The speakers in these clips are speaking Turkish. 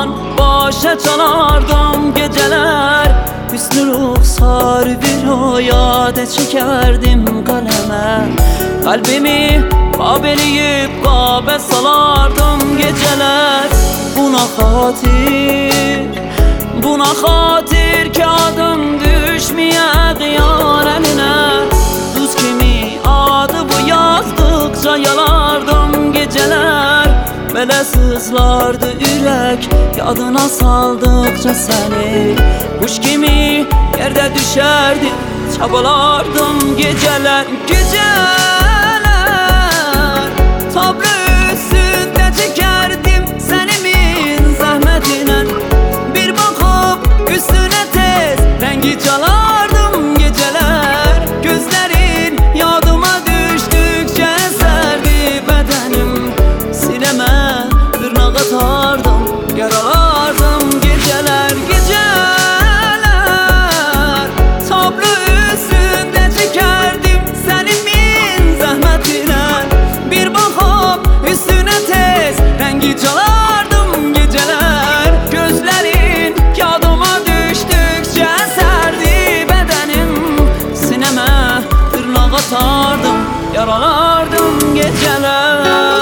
zaman başa çalardım geceler. Hüsnü ruhsar bir hayade çekerdim kaleme. Kalbimi kabeleyip kabe salardım geceler. Buna hatir ki adım düşmeye kıyar eline. Düz kimi adı bu yazdıkça yalardım geceler. Böyle sızlardı yürek yadına saldıkça seni. Kuş gibi yerde düşerdim, çabalardım geceler. Tablo üstünde çekerdim senimin zahmetine. Bir bakıp üstüne tez rengi çalardım geceler. Gözlerin yadıma düştükçe eserdi bedenim. Sineme tırnak atardım, yaralardım geceler. Tablo üstünde çekerdim senimin zahmetine. Bir bakıp üstüne tez rengi çalardım geceler. Gözlerin yadıma düştükçe eserdi bedenim. Sineme tırnak atardım, yaralardım geceler.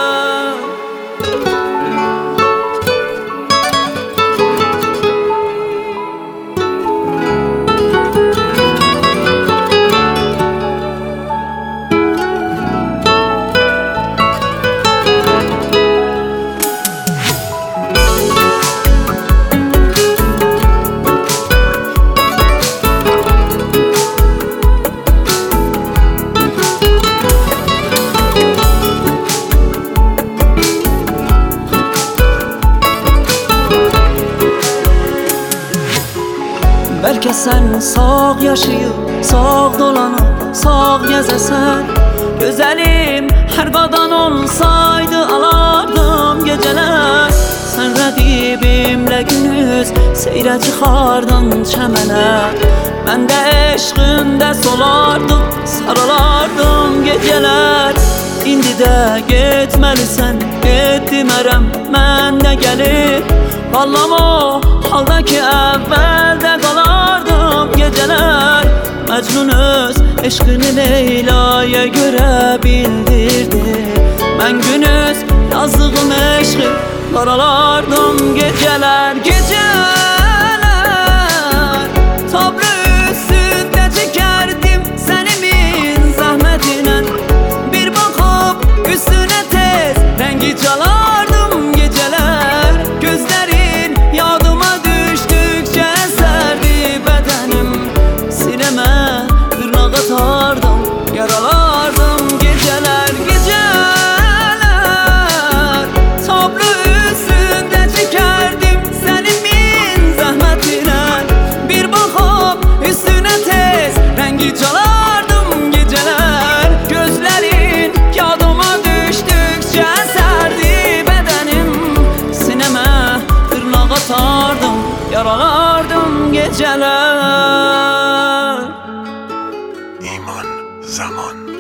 Belki sen sağ yaşayıp, sağ dolanıp, sağ gezesen. Güzelim her qadan olsaydı alardım geceler. Sen rəqibimlə günüz seyrə çıxardın çəmənə. Mən də eşqində solardım, sarılardım geceler. İndi də getməlisən, etmərəm mən də gəlib. Vallahi o haldaki evvelde kalardım geceler. Mecnun öz eşkini Leyla'ya göre bildirdi. Ben gündüz yazdığım eşki karalardım geceler. Tablo üstünde çekerdim senimin zahmetine. Bir bakıp üstüne tez rengi çalardım geceler. Gözlerin yadıma düştükçe eserdi bedenim. Sineme tırnak atardım, yaralardım geceler. Tablo üstünde çekerdim senimin zahmetine. Bir bakıp üstüne tez rengi çalardım geceler. Gözlerin yadıma düştükçe eserdi bedenim. Sineme tırnak atardım, yaralardım geceler. İman Zaman.